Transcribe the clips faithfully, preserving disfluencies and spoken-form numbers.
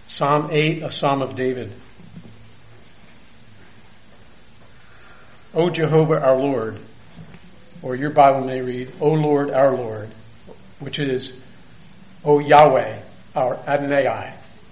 Psalm eight, a Psalm of David. O Jehovah our Lord, or your Bible may read, O Lord our Lord, which is, O Yahweh our Adonai.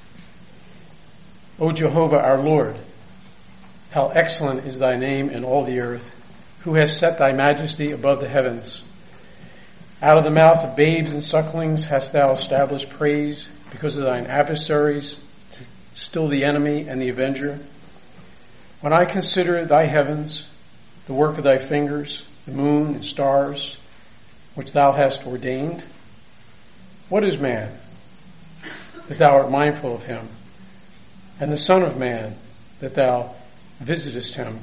O Jehovah our Lord, how excellent is thy name in all the earth, who has set thy majesty above the heavens. Out of the mouth of babes and sucklings hast thou established praise, because of thine adversaries, still the enemy and the avenger. When I consider thy heavens, the work of thy fingers, the moon and stars, which thou hast ordained, what is man, that thou art mindful of him, and the son of man, that thou visitest him?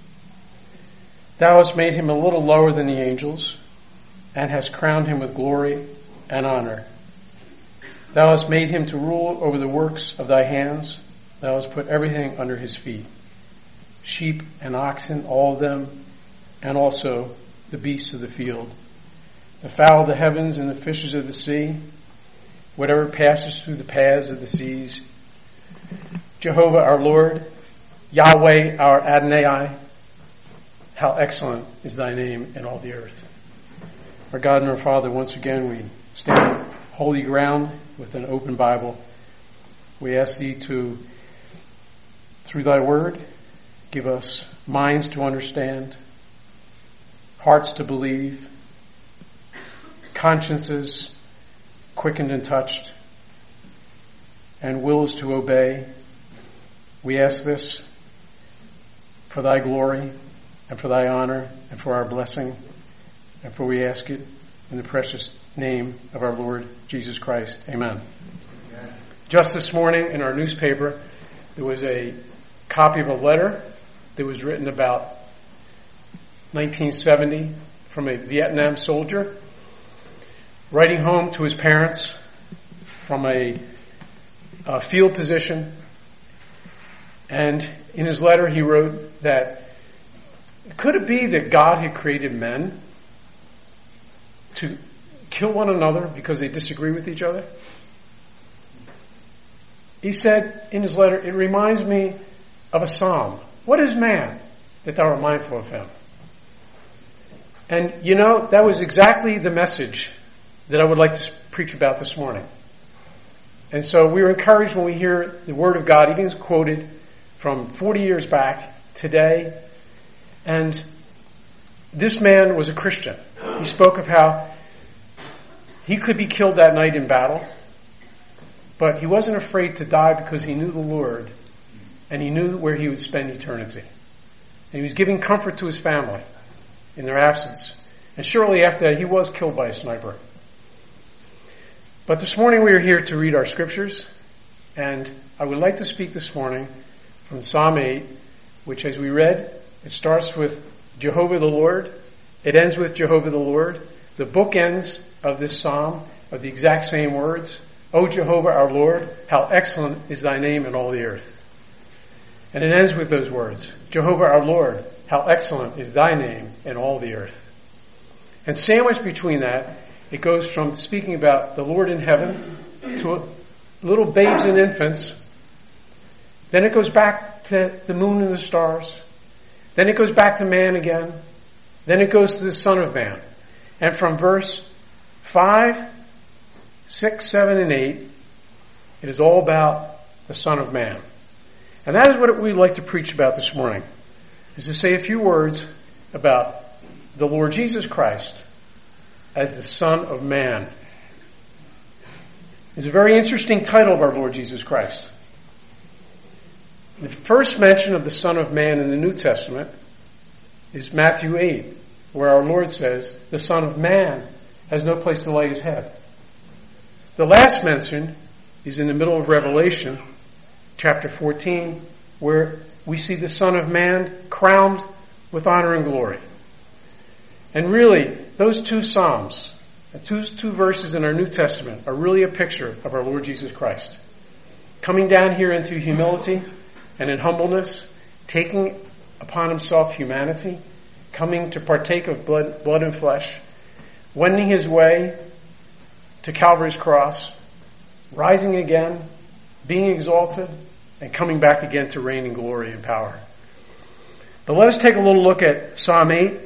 Thou hast made him a little lower than the angels, and hast crowned him with glory and honor. Thou hast made him to rule over the works of thy hands. Thou hast put everything under his feet, sheep and oxen, all of them, and also the beasts of the field, the fowl of the heavens and the fishes of the sea, whatever passes through the paths of the seas. Jehovah our Lord, Yahweh our Adonai, how excellent is thy name in all the earth. Our God and our Father, once again we stand on holy ground with an open Bible. We ask thee to, through thy word, give us minds to understand, hearts to believe, consciences quickened and touched, and wills to obey. We ask this for thy glory and for thy honor and for our blessing, and for we ask it in the precious name of our Lord Jesus Christ. Amen. Amen. Just this morning in our newspaper, there was a copy of a letter that was written about nineteen seventy from a Vietnam soldier writing home to his parents from a, a field position. And in his letter he wrote that, could it be that God had created men to kill one another because they disagree with each other? He said in his letter, it reminds me of a psalm. What is man that thou art mindful of him? And you know, that was exactly the message that I would like to preach about this morning. And so we were encouraged when we hear the word of God, even quoted from forty years back today. And this man was a Christian. He spoke of how he could be killed that night in battle, but he wasn't afraid to die because he knew the Lord and he knew where he would spend eternity. And he was giving comfort to his family in their absence. And shortly after that, he was killed by a sniper. But this morning we are here to read our scriptures, and I would like to speak this morning from Psalm eight, which, as we read, it starts with Jehovah the Lord. It ends with Jehovah the Lord. The bookends of this psalm are the exact same words. O Jehovah our Lord, how excellent is thy name in all the earth. And it ends with those words. Jehovah our Lord, how excellent is thy name in all the earth. And sandwiched between that, it goes from speaking about the Lord in heaven to little babes and infants. Then it goes back to the moon and the stars. Then it goes back to man again. Then it goes to the Son of Man. And from verse five, six, seven, and eight, it is all about the Son of Man. And that is what we'd like to preach about this morning, is to say a few words about the Lord Jesus Christ as the Son of Man. It's a very interesting title of our Lord Jesus Christ. The first mention of the Son of Man in the New Testament is Matthew eight, where our Lord says, the Son of Man has no place to lay his head. The last mention is in the middle of Revelation, chapter fourteen, where we see the Son of Man crowned with honor and glory. And really, those two Psalms, the two, two verses in our New Testament, are really a picture of our Lord Jesus Christ. Coming down here into humility and in humbleness, taking upon himself humanity, coming to partake of blood, blood and flesh, wending his way to Calvary's cross, rising again, being exalted, and coming back again to reign in glory and power. But let us take a little look at Psalm eight.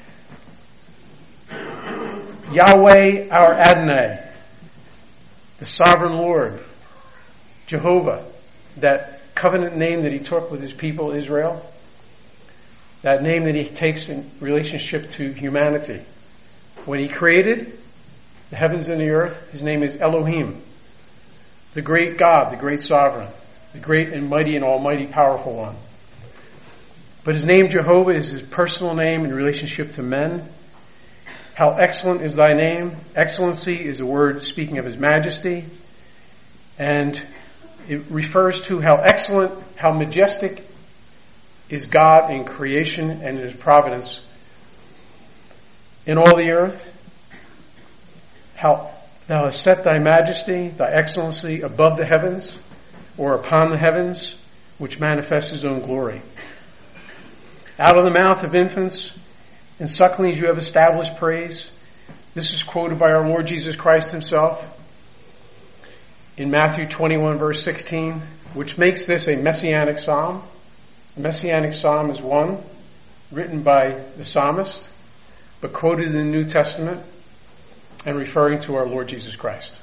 Yahweh our Adonai, the sovereign Lord, Jehovah, that covenant name that he took with his people Israel, that name that he takes in relationship to humanity. When he created the heavens and the earth, his name is Elohim, the great God, the great sovereign, the great and mighty and almighty powerful one. But his name Jehovah is his personal name in relationship to men. How excellent is thy name. Excellency is a word speaking of his majesty. And it refers to how excellent, how majestic is God in creation and in his providence in all the earth. How thou hast set thy majesty, thy excellency above the heavens, or upon the heavens, which manifests his own glory. Out of the mouth of infants and sucklings you have established praise. This is quoted by our Lord Jesus Christ himself in Matthew twenty-one verse sixteen, which makes this a messianic psalm. A messianic psalm is one written by the psalmist, but quoted in the New Testament and referring to our Lord Jesus Christ.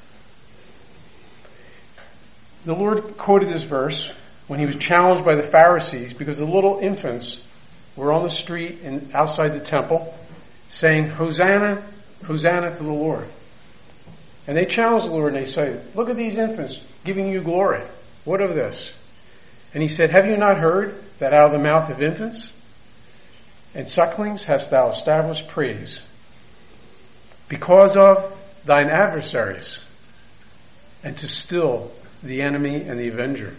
The Lord quoted this verse when he was challenged by the Pharisees because the little infants were on the street and outside the temple saying, Hosanna, Hosanna to the Lord. And they challenged the Lord and they say, look at these infants giving you glory. What of this? And he said, have you not heard that out of the mouth of infants and sucklings hast thou established praise because of thine adversaries, and to still the enemy and the avenger.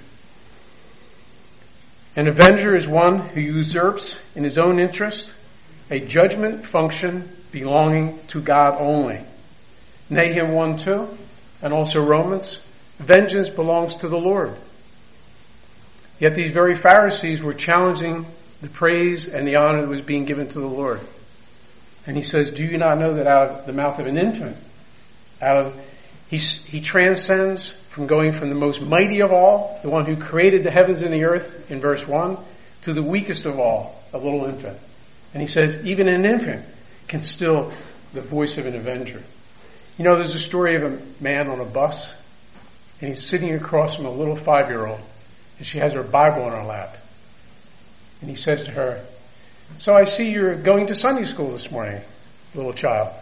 An avenger is one who usurps in his own interest a judgment function belonging to God only. Nahum one two, and also Romans, vengeance belongs to the Lord. Yet these very Pharisees were challenging the praise and the honor that was being given to the Lord. And he says, do you not know that out of the mouth of an infant, out of he, he transcends from going from the most mighty of all, the one who created the heavens and the earth in verse one, to the weakest of all, a little infant. And he says, even an infant can still the voice of an avenger. You know, there's a story of a man on a bus, and he's sitting across from a little five-year-old, and she has her Bible on her lap. And he says to her, so I see you're going to Sunday school this morning, little child.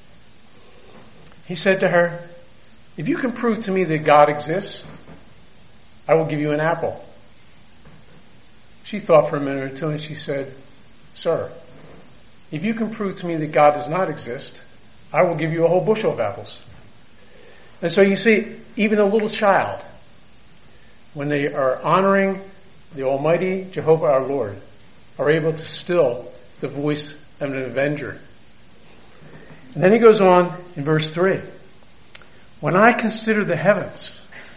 He said to her, if you can prove to me that God exists, I will give you an apple. She thought for a minute or two and she said, sir, if you can prove to me that God does not exist, I will give you a whole bushel of apples. And so you see, even a little child, when they are honoring the Almighty Jehovah our Lord, are able to still the voice of an avenger. And then he goes on in verse three. When I consider the heavens,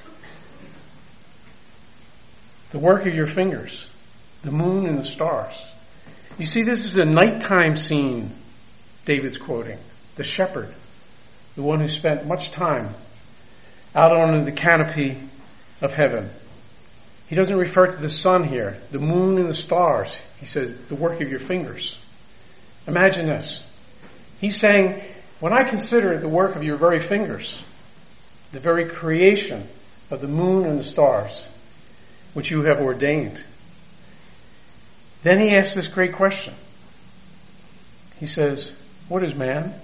the work of your fingers, the moon and the stars. You see, this is a nighttime scene David's quoting. The shepherd, the one who spent much time out under the canopy of heaven. He doesn't refer to the sun here, the moon and the stars. He says, the work of your fingers. Imagine this. He's saying, when I consider the work of your very fingers, the very creation of the moon and the stars, which you have ordained. Then he asks this great question. He says, what is man?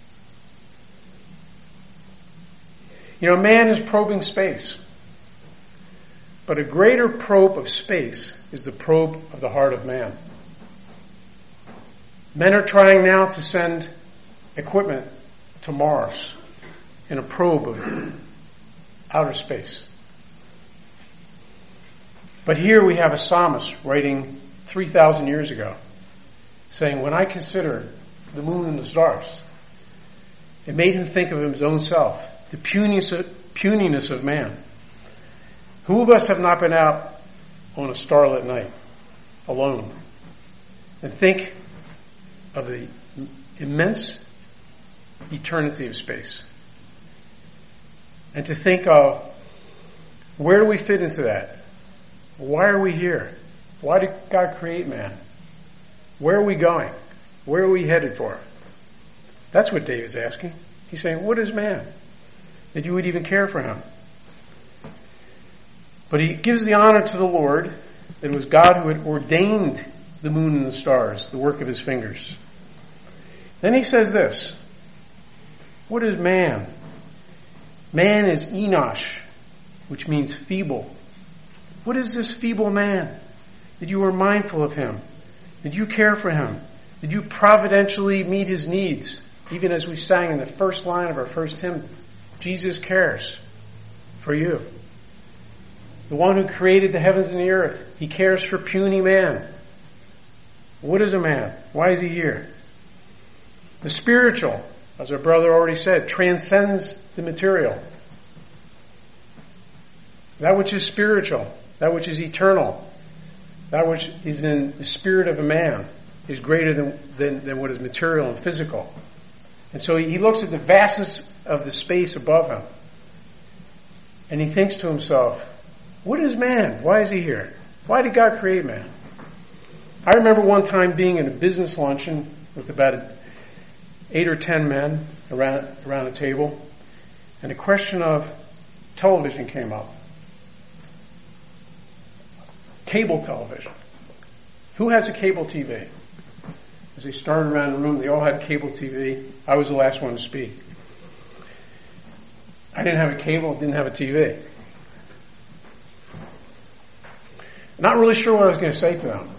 You know, man is probing space. But a greater probe of space is the probe of the heart of man. Men are trying now to send equipment to Mars in a probe of outer space. But here we have a psalmist writing three thousand years ago saying, when I consider the moon and the stars, it made him think of his own self, the puniness of, puniness of man. Who of us have not been out on a starlit night alone and think of the immense eternity of space? And to think of Where do we fit into that? Why are we here? Why did God create man? Where are we going? Where are we headed for? That's what David's asking. He's saying, what is man? That you would even care for him. But he gives the honor to the Lord that it was God who had ordained the moon and the stars, the work of his fingers. Then he says this, what is man? Man is Enosh, which means feeble. What is this feeble man? That you are mindful of him? Did you care for him? Did you providentially meet his needs? Even as we sang in the first line of our first hymn, Jesus cares for you. The one who created the heavens and the earth, he cares for puny man. What is a man? Why is he here? The spiritual, as our brother already said, transcends the material. That which is spiritual, that which is eternal, that which is in the spirit of a man is greater than, than, than what is material and physical. And so he looks at the vastness of the space above him. And he thinks to himself, what is man? Why is he here? Why did God create man? I remember one time being in a business luncheon with about eight or ten men around, around a table, and a question of television came up. Cable television. Who has a cable T V? As they started around the room, they all had cable T V. I was the last one to speak. I didn't have a cable, didn't have a T V. Not really sure what I was going to say to them.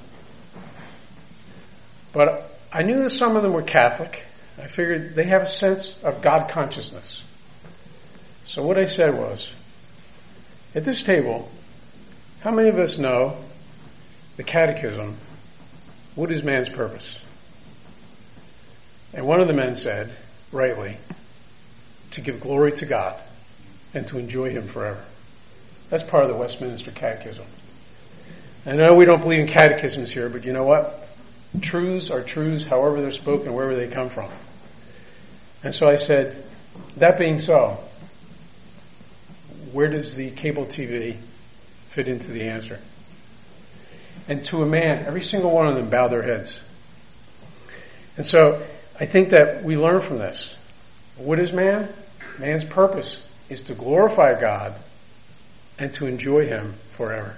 But I knew that some of them were Catholic. I figured they have a sense of God consciousness. So what I said was, at this table, how many of us know the Catechism, what is man's purpose? And one of the men said, rightly, to give glory to God and to enjoy him forever. That's part of the Westminster Catechism. I know we don't believe in catechisms here, but you know what? Truths are truths however they're spoken, wherever they come from. And so I said, that being so, where does the cable T V fit into the answer? And to a man, every single one of them bowed their heads. And so I think that we learn from this. What is man? Man's purpose is to glorify God and to enjoy him forever.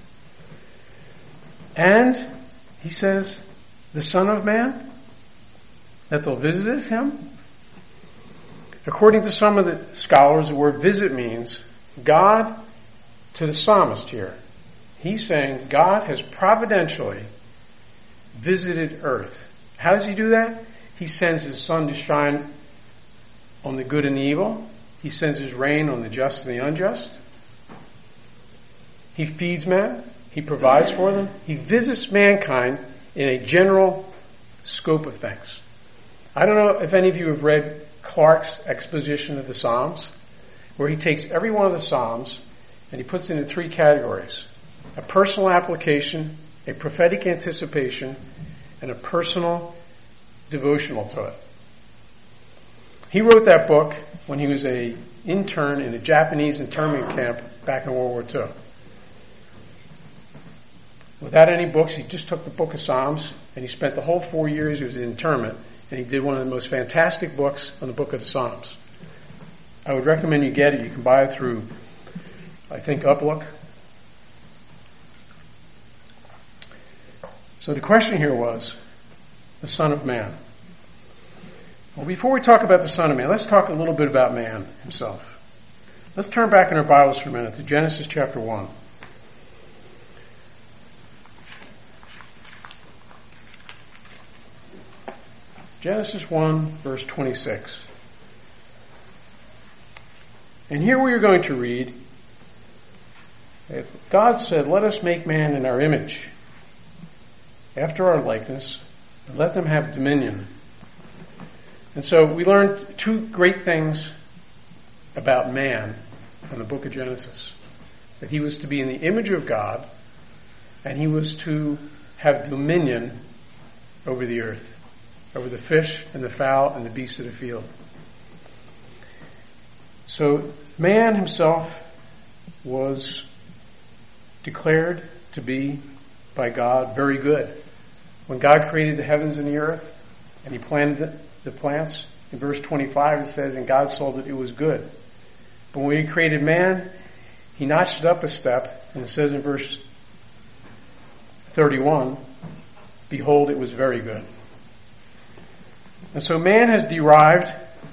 And, he says, the Son of Man, that they'll visit him. According to some of the scholars, the word visit means God, to the psalmist here, he's saying God has providentially visited earth. How does he do that? He sends his sun to shine on the good and the evil. He sends his rain on the just and the unjust. He feeds men. He provides for them. He visits mankind in a general scope of things. I don't know if any of you have read Clark's exposition of the Psalms, where he takes every one of the Psalms and he puts it into three categories. A personal application, a prophetic anticipation, and a personal devotional to it. He wrote that book when he was an intern in a Japanese internment camp back in World War Two. Without any books, he just took the book of Psalms, and he spent the whole four years he was in internment, and he did one of the most fantastic books on the book of the Psalms. I would recommend you get it. You can buy it through, I think, Uplook. So the question here was, the Son of Man. Well, before we talk about the Son of Man, let's talk a little bit about man himself. Let's turn back in our Bibles for a minute to Genesis chapter one. Genesis one, verse twenty-six. And here we are going to read, God said, let us make man in our image, after our likeness, and let them have dominion. And so we learned two great things about man from the book of Genesis. That he was to be in the image of God, and he was to have dominion over the earth, over the fish and the fowl and the beasts of the field. So man himself was declared to be by God very good. When God created the heavens and the earth, and he planted the, the plants, in verse twenty-five it says, and God saw that it was good. But when he created man, he notched it up a step, and it says in verse thirty-one, behold, it was very good. And so man has derived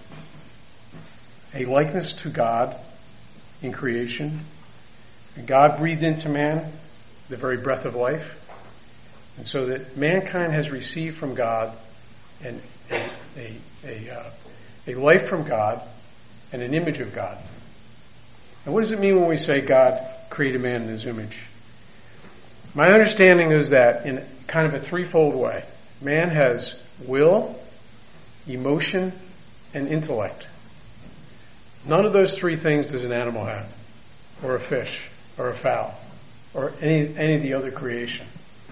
a likeness to God in creation. And God breathed into man the very breath of life. And so that mankind has received from God an, a, a, a, uh, a life from God and an image of God. And what does it mean when we say God created man in his image? My understanding is that in kind of a threefold way. Man has will, emotion, and intellect. None of those three things does an animal have, or a fish, or a fowl, or any any of the other creation.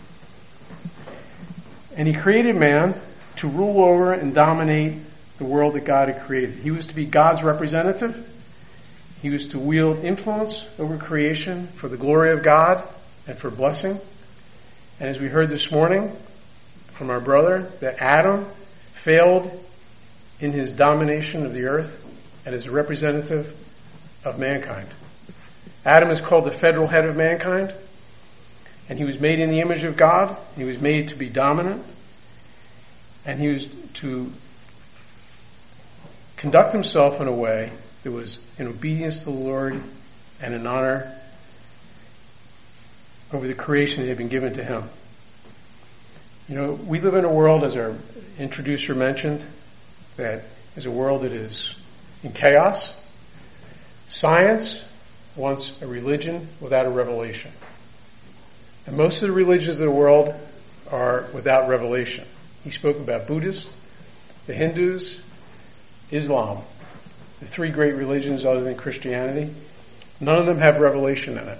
And he created man to rule over and dominate the world that God had created. He was to be God's representative. He was to wield influence over creation for the glory of God and for blessing. And as we heard this morning from our brother, that Adam failed in his domination of the earth and is a representative of mankind. Adam is called the federal head of mankind, and he was made in the image of God. He was made to be dominant, and he was to conduct himself in a way that was in obedience to the Lord and in honor over the creation that had been given to him. You know, we live in a world, as our introducer mentioned, that is a world that is in chaos. Science wants a religion without a revelation. And most of the religions of the world are without revelation. He spoke about Buddhists, the Hindus, Islam, the three great religions other than Christianity. None of them have revelation in it.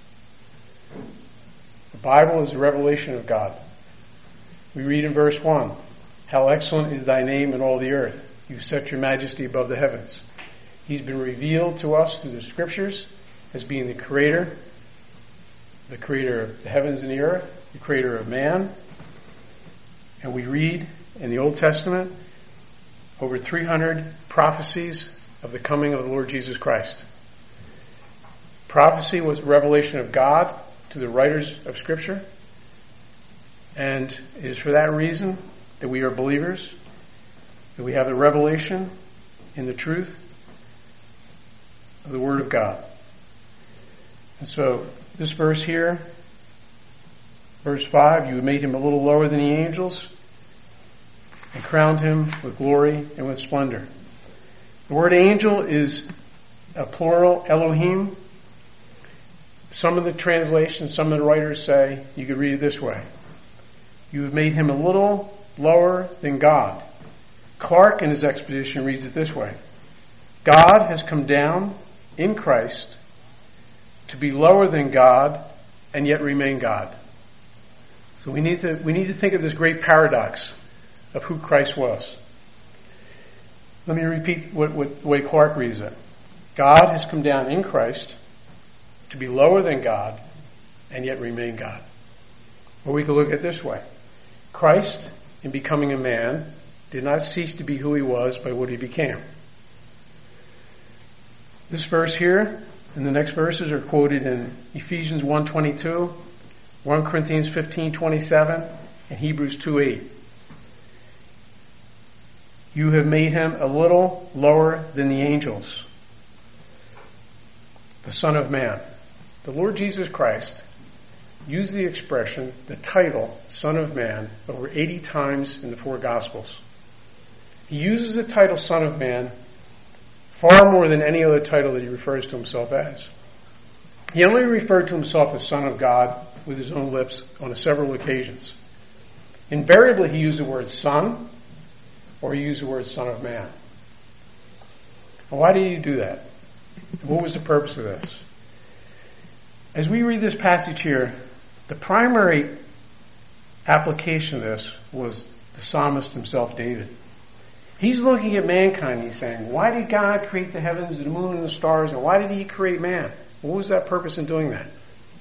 The Bible is the revelation of God. We read in verse one, how excellent is thy name in all the earth. You've set your majesty above the heavens. He's been revealed to us through the scriptures as being the creator, the creator of the heavens and the earth, the creator of man. And we read in the Old Testament over three hundred prophecies of the coming of the Lord Jesus Christ. Prophecy was a revelation of God to the writers of Scripture. And it is for that reason that we are believers, that we have the revelation in the truth of the Word of God. And so this verse here, verse five, you made him a little lower than the angels and crowned him with glory and with splendor. The word angel is a plural, Elohim. Some of the translations, some of the writers say, you could read it this way. You have made him a little lower than God. Clark in his expedition reads it this way. God has come down in Christ to be lower than God and yet remain God. So we need to we need to think of this great paradox of who Christ was. Let me repeat what, what the way Clark reads it. God has come down in Christ to be lower than God and yet remain God. Or we could look at it this way. Christ, in becoming a man, did not cease to be who he was by what he became. This verse here and the next verses are quoted in Ephesians one twenty-two, First Corinthians fifteen twenty-seven, and Hebrews two eight. You have made him a little lower than the angels, the Son of Man. The Lord Jesus Christ used the expression, the title, Son of Man, over eighty times in the four Gospels. He uses the title Son of Man far more than any other title that he refers to himself as. He only referred to himself as Son of God with his own lips on several occasions. Invariably, he used the word Son, or he used the word Son of Man. And why did he do that? What was the purpose of this? As we read this passage here, the primary application of this was the psalmist himself, David. He's looking at mankind. He's saying, why did God create the heavens, the moon, and the stars, and why did he create man? What was that purpose in doing that?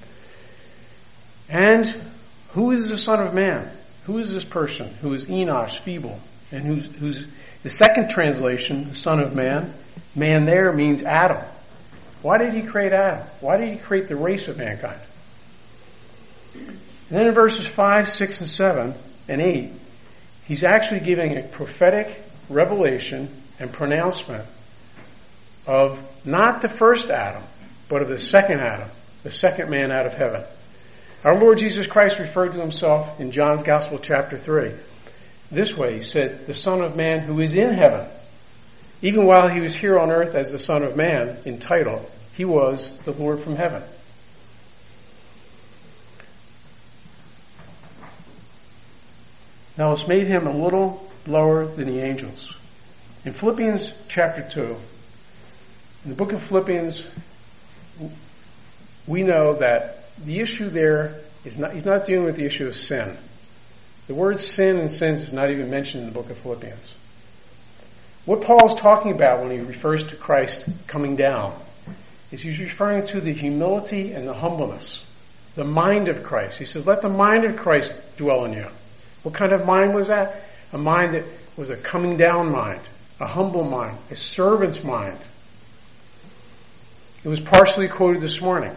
And who is the Son of Man? Who is this person who is Enosh, feeble, and who's, who's the second translation, the Son of Man? Man there means Adam. Why did he create Adam? Why did he create the race of mankind? And then in verses five, six, and seven, and eight, he's actually giving a prophetic revelation and pronouncement of not the first Adam, but of the second Adam, the second man out of heaven. Our Lord Jesus Christ referred to himself in John's Gospel chapter three this way. He said, the Son of Man who is in heaven. Even while he was here on earth as the Son of Man in title, he was the Lord from heaven. Now it's made him a little lower than the angels. In Philippians chapter two, in the book of Philippians, we know that the issue there is not, he's not dealing with the issue of sin. The word sin and sins is not even mentioned in the book of Philippians. What Paul is talking about when he refers to Christ coming down is he's referring to the humility and the humbleness, the mind of Christ. He says, let the mind of Christ dwell in you. What kind of mind was that? A mind that was a coming down mind, a humble mind, a servant's mind. It was partially quoted this morning.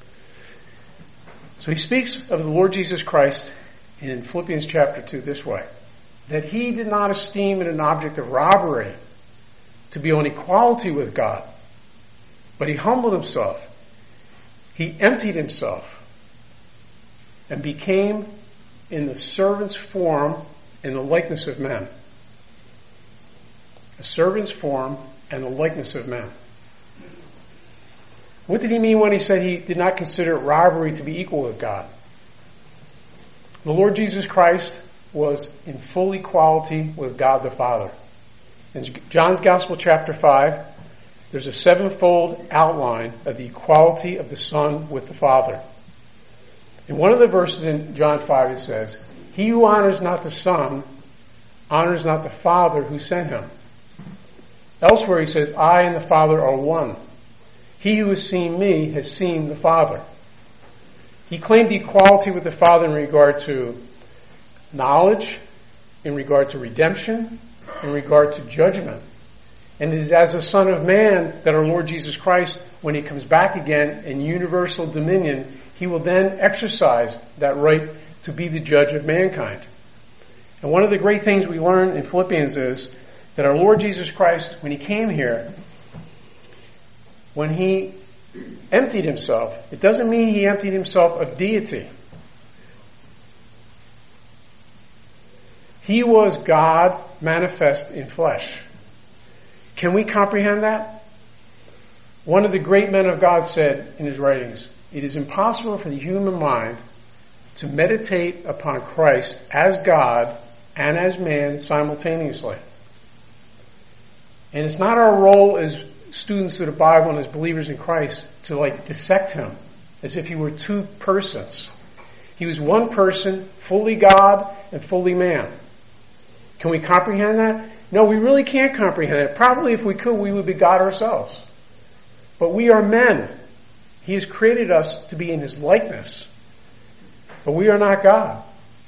So he speaks of the Lord Jesus Christ in Philippians chapter two this way, that he did not esteem it an object of robbery to be on equality with God, but he humbled himself. He emptied himself and became in the servant's form in the likeness of men. A servant's form and the likeness of men. What did he mean when he said he did not consider it robbery to be equal with God? The Lord Jesus Christ was in full equality with God the Father. In John's Gospel chapter five, there's a sevenfold outline of the equality of the Son with the Father. In one of the verses in John five it says, he who honors not the Son honors not the Father who sent him. Elsewhere he says, I and the Father are one. He who has seen me has seen the Father. He claimed equality with the Father in regard to knowledge, in regard to redemption, in regard to judgment. And it is as a Son of Man that our Lord Jesus Christ, when he comes back again in universal dominion, he will then exercise that right to be the judge of mankind. And one of the great things we learn in Philippians is that our Lord Jesus Christ, when he came here, when he emptied himself, it doesn't mean he emptied himself of deity. He was God manifest in flesh. Can we comprehend that? One of the great men of God said in his writings, it is impossible for the human mind to meditate upon Christ as God and as man simultaneously. And it's not our role as students of the Bible and as believers in Christ to like dissect him as if he were two persons. He was one person, fully God and fully man. Can we comprehend that? No, we really can't comprehend it. Probably if we could, we would be God ourselves. But we are men. He has created us to be in his likeness. But we are not God.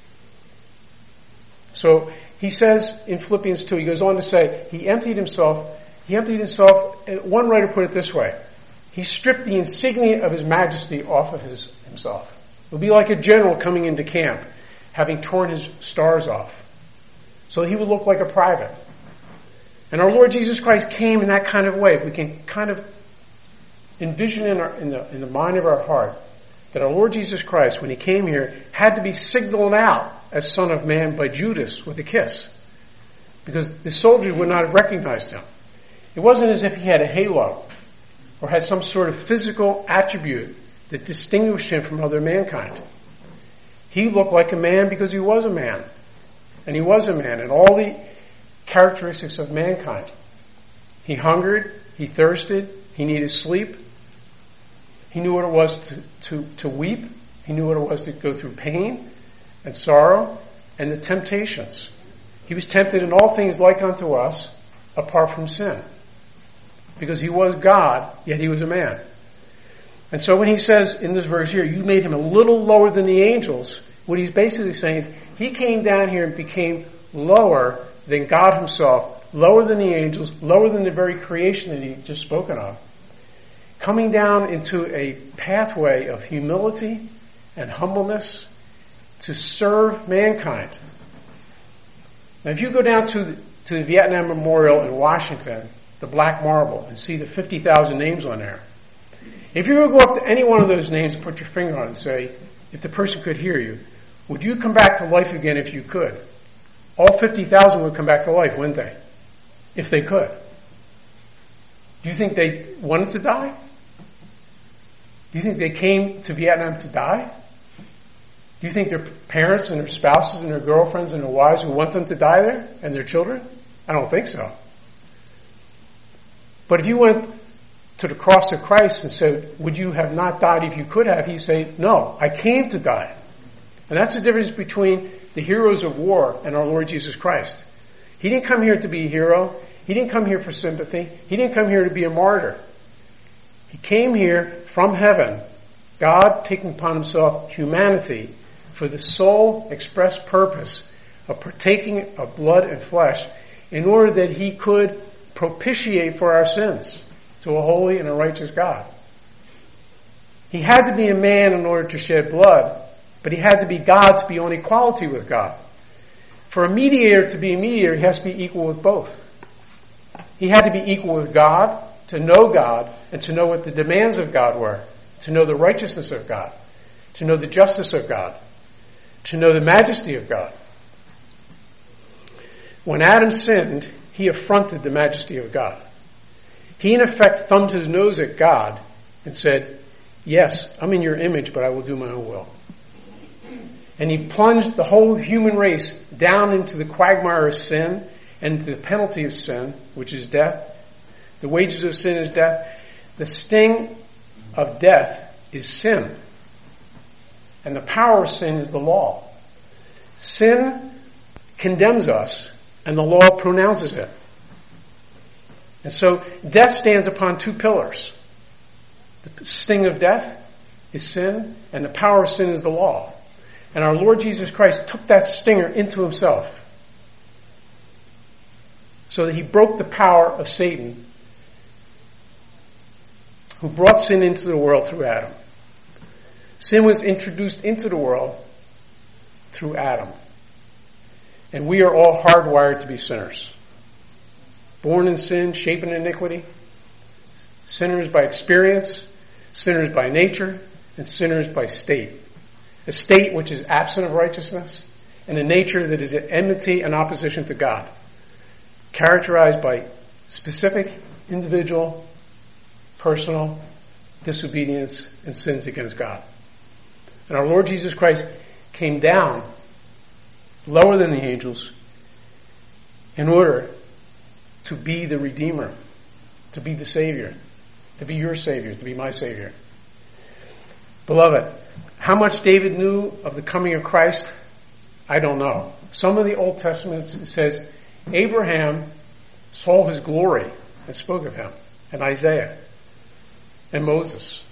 So he says in Philippians two, he goes on to say, he emptied himself, he emptied himself, one writer put it this way, he stripped the insignia of his majesty off of his, himself. It would be like a general coming into camp, having torn his stars off. So he would look like a private. And our Lord Jesus Christ came in that kind of way. We can kind of envision in, our, in, the, in the mind of our heart that our Lord Jesus Christ, when he came here, had to be signaled out as Son of Man by Judas with a kiss. Because the soldiers would not have recognized him. It wasn't as if he had a halo or had some sort of physical attribute that distinguished him from other mankind. He looked like a man because he was a man. And he was a man in all the characteristics of mankind. He hungered, he thirsted, he needed sleep. He knew what it was to, to, to weep. He knew what it was to go through pain and sorrow and the temptations. He was tempted in all things like unto us, apart from sin. Because he was God, yet he was a man. And so when he says in this verse here, you made him a little lower than the angels, what he's basically saying is, he came down here and became lower than God himself, lower than the angels, lower than the very creation that he just spoken of, coming down into a pathway of humility and humbleness to serve mankind. Now, if you go down to the, to the Vietnam Memorial in Washington, the black marble, and see the fifty thousand names on there, if you were to go up to any one of those names and put your finger on it and say, if the person could hear you, would you come back to life again if you could? All fifty thousand would come back to life, wouldn't they? If they could. Do you think they wanted to die? Do you think they came to Vietnam to die? Do you think their parents and their spouses and their girlfriends and their wives would want them to die there? And their children? I don't think so. But if you went to the cross of Christ and said, would you have not died if you could have? He'd say, no, I came to die. And that's the difference between the heroes of war and our Lord Jesus Christ. He didn't come here to be a hero. He didn't come here for sympathy. He didn't come here to be a martyr. He came here from heaven, God taking upon himself humanity for the sole express purpose of partaking of blood and flesh in order that he could propitiate for our sins to a holy and a righteous God. He had to be a man in order to shed blood, but he had to be God to be on equality with God. For a mediator to be a mediator, he has to be equal with both. He had to be equal with God, to know God, and to know what the demands of God were, to know the righteousness of God, to know the justice of God, to know the majesty of God. When Adam sinned, he affronted the majesty of God. He in effect thumbed his nose at God and said, yes, I'm in your image, but I will do my own will. And he plunged the whole human race down into the quagmire of sin and the penalty of sin, which is death. The wages of sin is death. The sting of death is sin. And the power of sin is the law. Sin condemns us, and the law pronounces it. And so death stands upon two pillars. The sting of death is sin, and the power of sin is the law. And our Lord Jesus Christ took that stinger into himself so that he broke the power of Satan, who brought sin into the world through Adam. Sin was introduced into the world through Adam. And we are all hardwired to be sinners. Born in sin, shaped in iniquity. Sinners by experience, sinners by nature, and sinners by state. A state which is absent of righteousness, and a nature that is at enmity and opposition to God. Characterized by specific, individual, personal disobedience and sins against God. And our Lord Jesus Christ came down lower than the angels in order to be the Redeemer, to be the Savior, to be your Savior, to be my Savior. Beloved, how much David knew of the coming of Christ, I don't know. Some of the Old Testament says Abraham saw his glory and spoke of him, and Isaiah and Moses.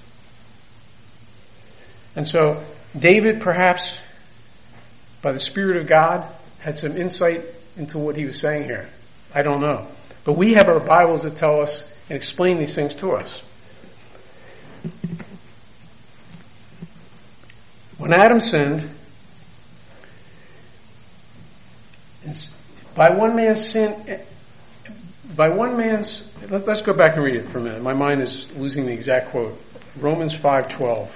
And so David, perhaps by the Spirit of God, had some insight into what he was saying here. I don't know. But we have our Bibles that tell us and explain these things to us. When Adam sinned, by one man's sin, by one man's, let, let's go back and read it for a minute. My mind is losing the exact quote. Romans five twelve.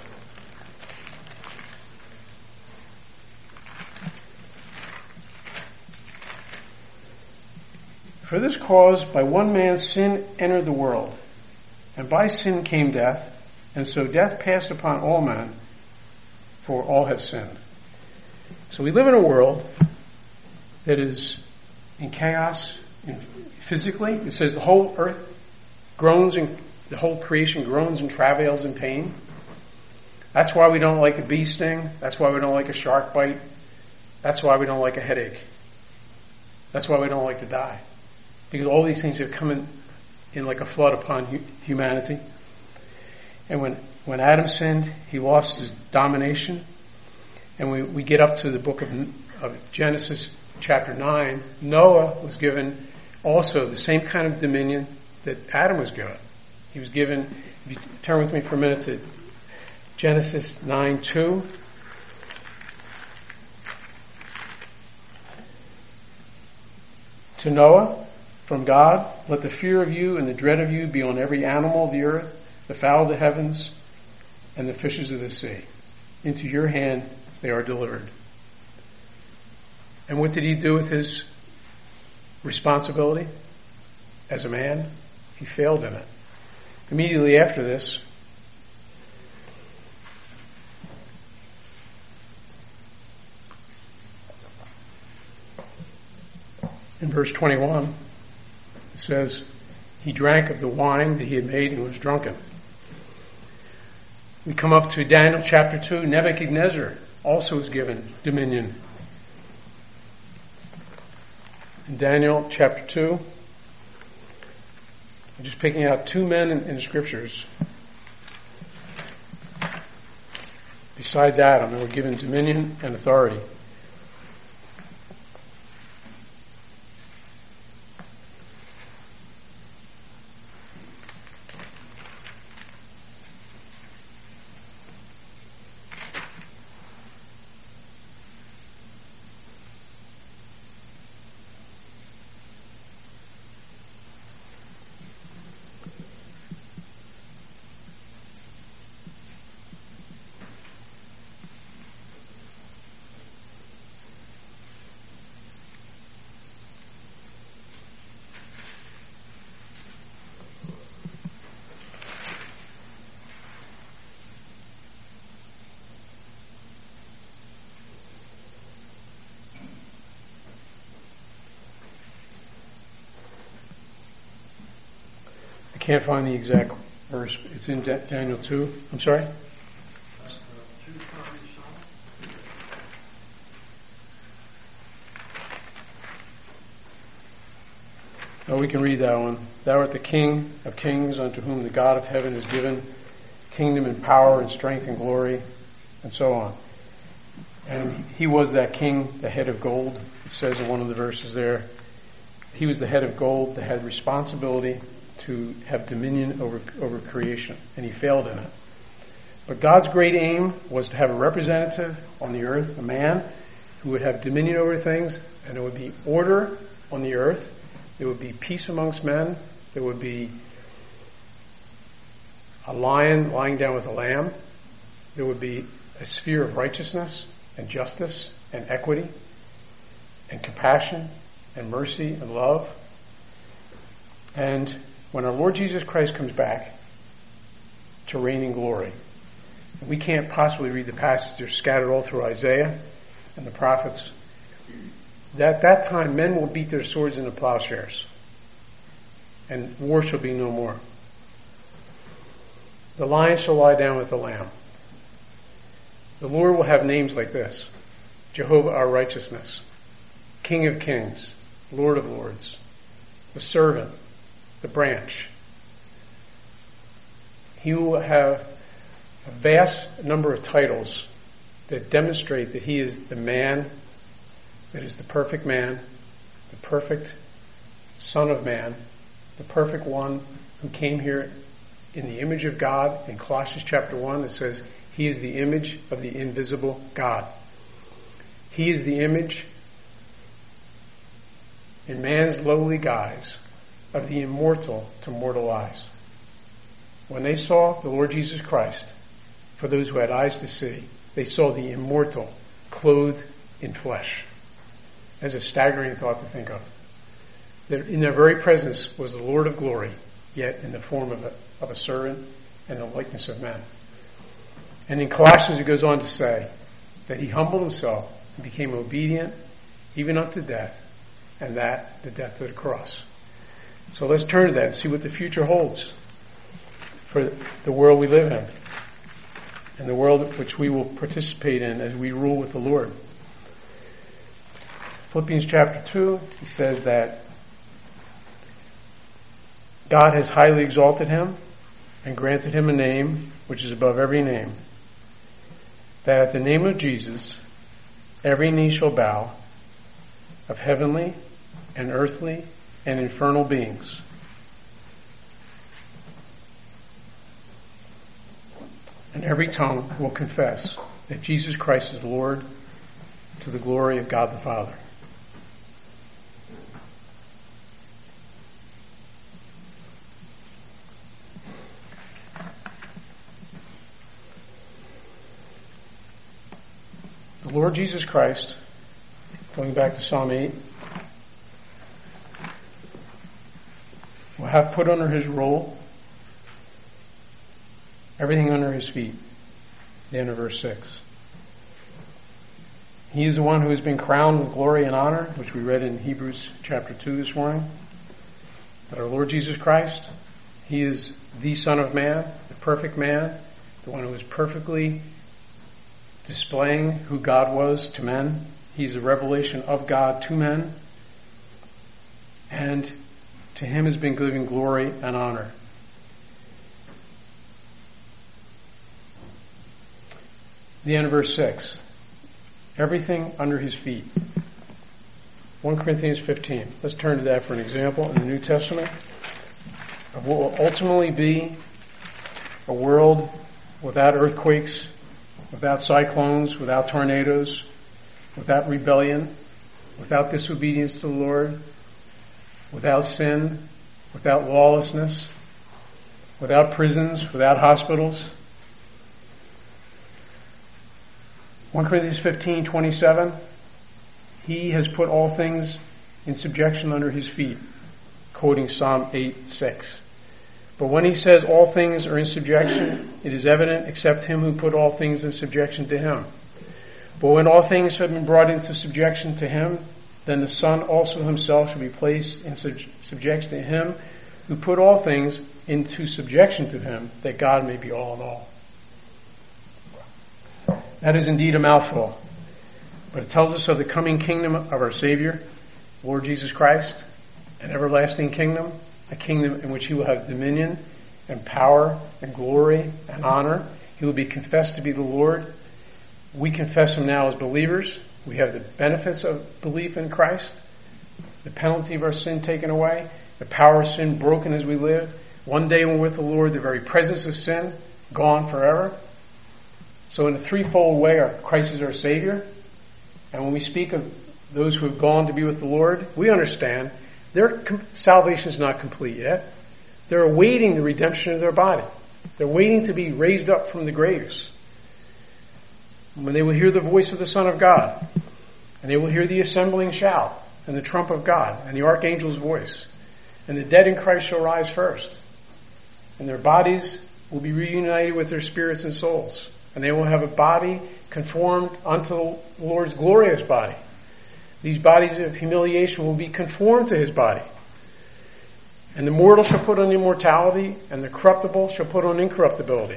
For this cause, by one man's sin entered the world, and by sin came death, and so death passed upon all men, for all have sinned. So we live in a world that is in chaos, in physically. It says the whole earth groans and the whole creation groans and travails in pain. That's why we don't like a bee sting. That's why we don't like a shark bite. That's why we don't like a headache. That's why we don't like to die. Because all these things have come in, in like a flood upon hu- humanity. And when, when Adam sinned, he lost his domination. And we, we get up to the book of, of Genesis chapter nine. Noah was given also the same kind of dominion that Adam was given. He was given, if you turn with me for a minute to Genesis nine two. To Noah, from God, let the fear of you and the dread of you be on every animal of the earth, the fowl of the heavens, and the fishes of the sea. Into your hand they are delivered. And what did he do with his responsibility as a man? He failed in it. Immediately after this, in verse twenty-one, it says, he drank of the wine that he had made and was drunken. We come up to Daniel chapter two. Nebuchadnezzar also was given dominion. In Daniel chapter two, I'm just picking out two men in, in the scriptures, besides Adam, who were given dominion and authority. I can't find the exact verse. It's in Daniel two. I'm sorry? Oh, we can read that one. Thou art the King of kings, unto whom the God of heaven has given kingdom and power and strength and glory, and so on. And he was that king, the head of gold. It says in one of the verses there, he was the head of gold that had responsibility to have dominion over over creation, and he failed in it. But God's great aim was to have a representative on the earth, a man who would have dominion over things, and there would be order on the earth. There would be peace amongst men. There would be a lion lying down with a lamb. There would be a sphere of righteousness and justice and equity and compassion and mercy and love. And when our Lord Jesus Christ comes back to reign in glory, we can't possibly read the passages. They're scattered all through Isaiah and the prophets. At that time, men will beat their swords into plowshares, and war shall be no more. The lion shall lie down with the lamb. The Lord will have names like this: Jehovah our righteousness, King of kings, Lord of lords, the servant, the branch. He will have a vast number of titles that demonstrate that he is the man that is the perfect man, the perfect Son of Man, the perfect one who came here in the image of God. In Colossians chapter one, it says he is the image of the invisible God. He is the image in man's lowly guise of the immortal to mortal eyes. When they saw the Lord Jesus Christ, for those who had eyes to see, they saw the immortal clothed in flesh. As a staggering thought to think of. That in their very presence was the Lord of glory, yet in the form of a, of a servant and the likeness of men. And in Colossians it goes on to say that he humbled himself and became obedient even unto death, and that the death of the cross. So let's turn to that and see what the future holds for the world we live in and the world which we will participate in as we rule with the Lord. Philippians chapter two, he says that God has highly exalted him and granted him a name which is above every name, that at the name of Jesus every knee shall bow, of heavenly and earthly and infernal beings, and every tongue will confess that Jesus Christ is Lord, to the glory of God the Father. The Lord Jesus Christ, going back to Psalm eight, will have put under his rule everything under his feet. The end of verse six. He is the one who has been crowned with glory and honor, which we read in Hebrews chapter two this morning. But our Lord Jesus Christ, he is the Son of Man, the perfect man, the one who is perfectly displaying who God was to men. He's a revelation of God to men. And to him has been given glory and honor. The end of verse six. Everything under his feet. First Corinthians fifteen. Let's turn to that for an example in the New Testament of what will ultimately be a world without earthquakes, without cyclones, without tornadoes, without rebellion, without disobedience to the Lord, without sin, without lawlessness, without prisons, without hospitals. First Corinthians fifteen twenty-seven, he has put all things in subjection under his feet, quoting Psalm eight six. But when he says all things are in subjection, it is evident except him who put all things in subjection to him. But when all things have been brought into subjection to him, then the Son also himself shall be placed in sub- subjection to him who put all things into subjection to him, that God may be all in all. That is indeed a mouthful, but it tells us of the coming kingdom of our Savior, Lord Jesus Christ, an everlasting kingdom, a kingdom in which he will have dominion and power and glory and honor. He will be confessed to be the Lord. We confess him now as believers. We have the benefits of belief in Christ, the penalty of our sin taken away, the power of sin broken as we live. One day when we're with the Lord, the very presence of sin gone forever. So in a threefold way, our Christ is our Savior. And when we speak of those who have gone to be with the Lord, we understand their com- salvation is not complete yet. They're awaiting the redemption of their body. They're waiting to be raised up from the graves. When they will hear the voice of the Son of God, and they will hear the assembling shout, and the trump of God, and the archangel's voice, and the dead in Christ shall rise first, and their bodies will be reunited with their spirits and souls, and they will have a body conformed unto the Lord's glorious body. These bodies of humiliation will be conformed to his body. And the mortal shall put on immortality, and the corruptible shall put on incorruptibility.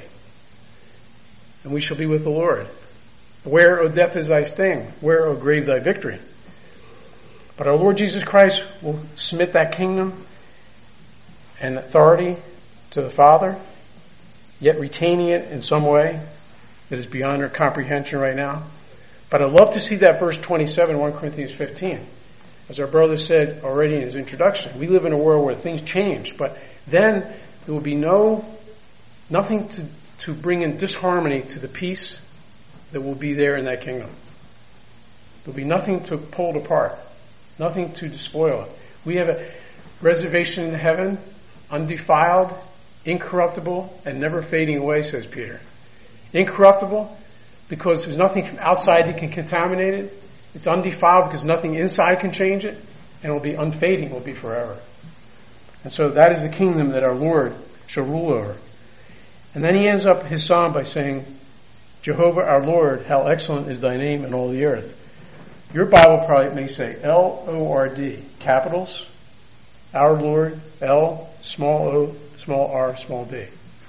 And we shall be with the Lord. Where, O death, is thy sting? Where, O grave, thy victory? But our Lord Jesus Christ will submit that kingdom and authority to the Father, yet retaining it in some way that is beyond our comprehension right now. But I'd love to see that verse twenty-seven, First Corinthians fifteen. As our brother said already in his introduction, we live in a world where things change, but then there will be no, nothing to, to bring in disharmony to the peace that will be there in that kingdom. There'll be nothing to pull it apart, nothing to despoil it. We have a reservation in heaven, undefiled, incorruptible, and never fading away, says Peter. Incorruptible, because there's nothing from outside that can contaminate it. It's undefiled because nothing inside can change it. And it will be unfading, it will be forever. And so that is the kingdom that our Lord shall rule over. And then he ends up his psalm by saying, Jehovah our Lord, how excellent is thy name in all the earth. Your Bible probably may say L O R D, capitals, our Lord, L, small o, small r, small d.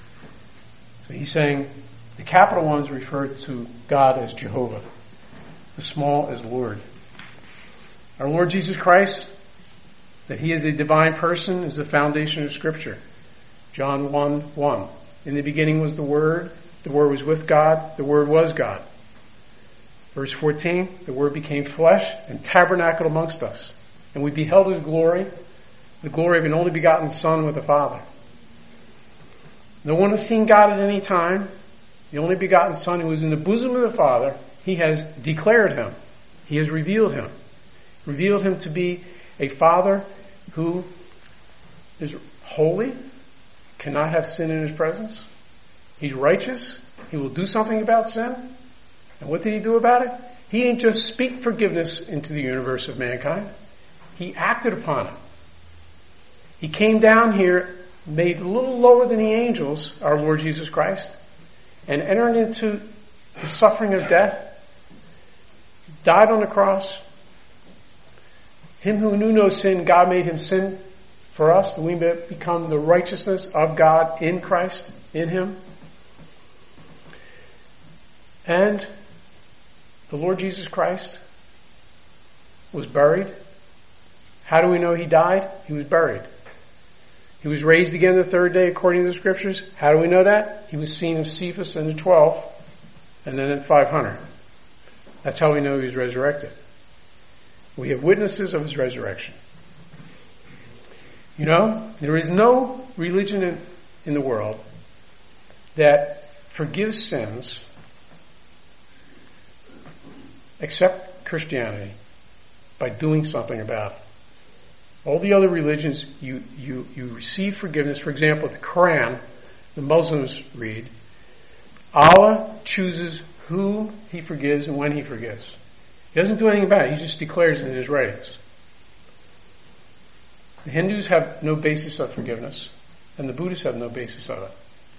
So he's saying the capital ones refer to God as Jehovah, the small as Lord. Our Lord Jesus Christ, that he is a divine person, is the foundation of Scripture. John one one. In the beginning was the Word. The Word was with God. The Word was God. Verse fourteen, the Word became flesh and tabernacled amongst us. And we beheld his glory, the glory of an only begotten Son with the Father. No one has seen God at any time. The only begotten Son who is in the bosom of the Father, he has declared him. He has revealed him. Revealed him to be a Father who is holy, cannot have sin in his presence. He's righteous. He will do something about sin. And what did he do about it? He didn't just speak forgiveness into the universe of mankind. He acted upon it. He came down here, made a little lower than the angels, our Lord Jesus Christ, and entered into the suffering of death, died on the cross. Him who knew no sin, God made him sin for us, that we may become the righteousness of God in Christ, in him. And the Lord Jesus Christ was buried. How do we know he died? He was buried. He was raised again the third day according to the Scriptures. How do we know that? He was seen of Cephas and the twelve, and then at five hundred. That's how we know he was resurrected. We have witnesses of his resurrection. You know, there is no religion in, in the world that forgives sins except Christianity by doing something about it. All the other religions, you, you, you receive forgiveness. For example, the Quran, the Muslims read, Allah chooses who he forgives and when he forgives. He doesn't do anything about it. He just declares it in his writings. The Hindus have no basis of forgiveness, and the Buddhists have no basis of it.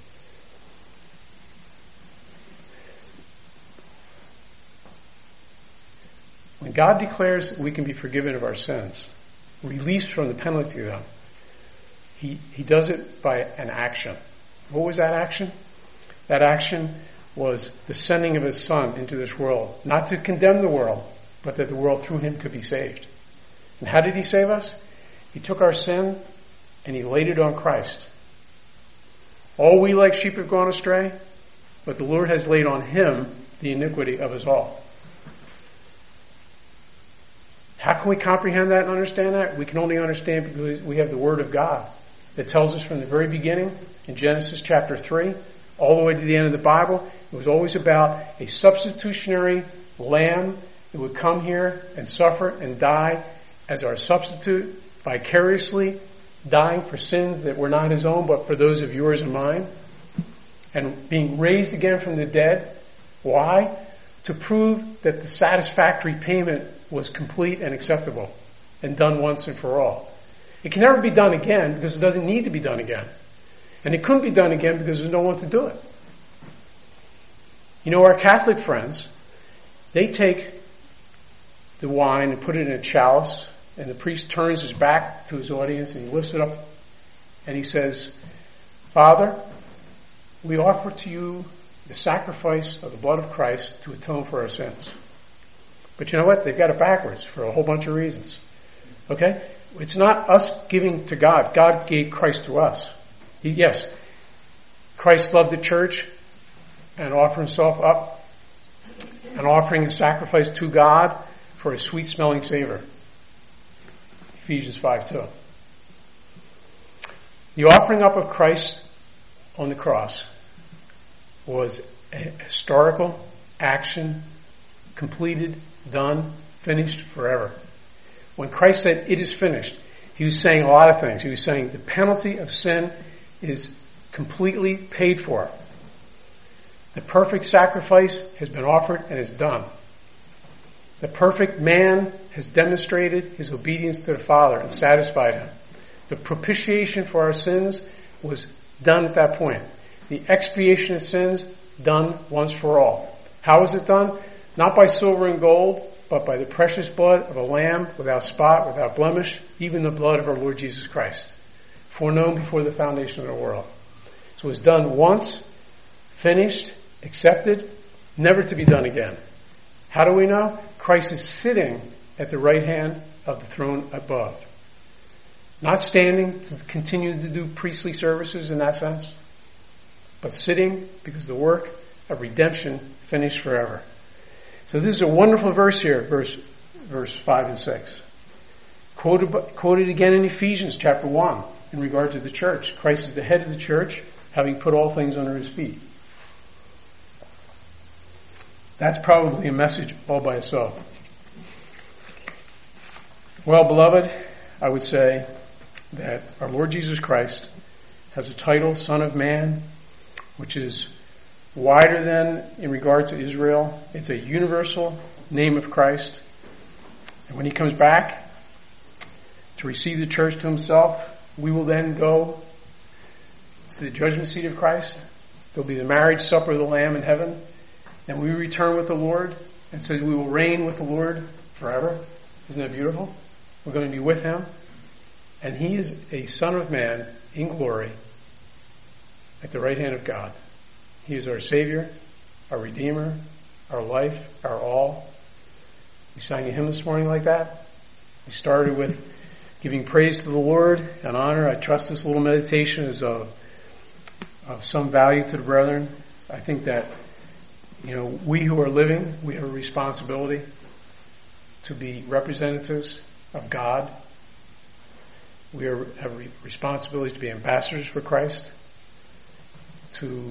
When God declares that we can be forgiven of our sins, released from the penalty of them, he, he does it by an action. What was that action? That action was the sending of his Son into this world, not to condemn the world, but that the world through him could be saved. And how did he save us? He took our sin and he laid it on Christ. All we like sheep have gone astray, but the Lord has laid on him the iniquity of us all. How can we comprehend that and understand that? We can only understand because we have the Word of God that tells us from the very beginning, in Genesis chapter three, all the way to the end of the Bible, it was always about a substitutionary lamb that would come here and suffer and die as our substitute, vicariously dying for sins that were not his own, but for those of yours and mine, and being raised again from the dead. Why? To prove that the satisfactory payment was complete and acceptable and done once and for all. It can never be done again because it doesn't need to be done again. And it couldn't be done again because there's no one to do it. You know, our Catholic friends, they take the wine and put it in a chalice, and the priest turns his back to his audience and he lifts it up and he says, Father, we offer to you the sacrifice of the blood of Christ to atone for our sins. But you know what? They've got it backwards for a whole bunch of reasons. Okay? It's not us giving to God. God gave Christ to us. He, yes, Christ loved the church and offered himself up and offering a sacrifice to God for a sweet-smelling savor. Ephesians five two. The offering up of Christ on the cross was a historical action, completed, done, finished forever. When Christ said, it is finished, he was saying a lot of things. He was saying the penalty of sin is completely paid for. The perfect sacrifice has been offered and is done. The perfect man has demonstrated his obedience to the Father and satisfied him. The propitiation for our sins was done at that point. The expiation of sins done once for all. How was it done? Not by silver and gold, but by the precious blood of a lamb without spot, without blemish, even the blood of our Lord Jesus Christ, foreknown before the foundation of the world. So it was done once, finished, accepted, never to be done again. How do we know? Christ is sitting at the right hand of the throne above. Not standing to continue to do priestly services in that sense, but sitting because the work of redemption finished forever. So this is a wonderful verse here, verse verse five and six. Quoted, quoted again in Ephesians chapter one in regard to the church. Christ is the head of the church, having put all things under his feet. That's probably a message all by itself. Well, beloved, I would say that our Lord Jesus Christ has a title, Son of Man, which is wider than in regard to Israel. It's a universal name of Christ. And when he comes back to receive the church to himself, we will then go to the judgment seat of Christ. There'll be the marriage supper of the Lamb in heaven. And we return with the Lord, and so we will reign with the Lord forever. Isn't that beautiful? We're going to be with him. And he is a Son of Man in glory at the right hand of God. He is our Savior, our Redeemer, our life, our all. We sang a hymn this morning like that. We started with giving praise to the Lord and honor. I trust this little meditation is of, of some value to the brethren. I think that, you know, we who are living, we have a responsibility to be representatives of God. We are, have re- responsibilities to be ambassadors for Christ, to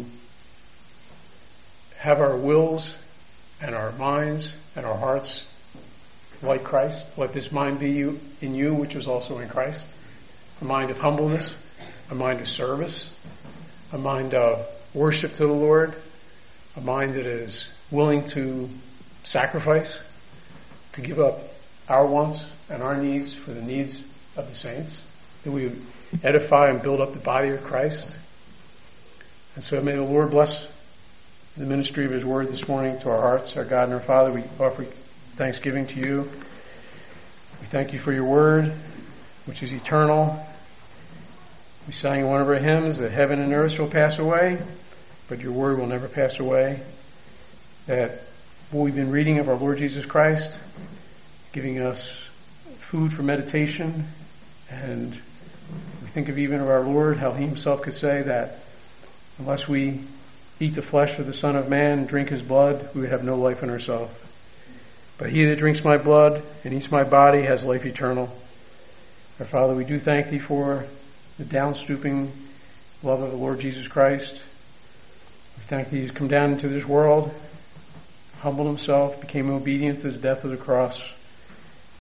have our wills and our minds and our hearts like Christ. Let this mind be you, in you, which is also in Christ. A mind of humbleness, a mind of service, a mind of worship to the Lord, a mind that is willing to sacrifice, to give up our wants and our needs for the needs of the saints, that we would edify and build up the body of Christ. And so may the Lord bless the ministry of his word this morning to our hearts. Our God and our Father, we offer thanksgiving to you. We thank you for your word, which is eternal. We sang in one of our hymns that heaven and earth shall pass away, but your word will never pass away. That what we've been reading of our Lord Jesus Christ, giving us food for meditation, and we think of even of our Lord, how he himself could say that unless we eat the flesh of the Son of Man, drink his blood, we would have no life in ourselves. But he that drinks my blood and eats my body has life eternal. Our Father, we do thank thee for the downstooping love of the Lord Jesus Christ. We thank thee he's come down into this world, humbled himself, became obedient to the death of the cross,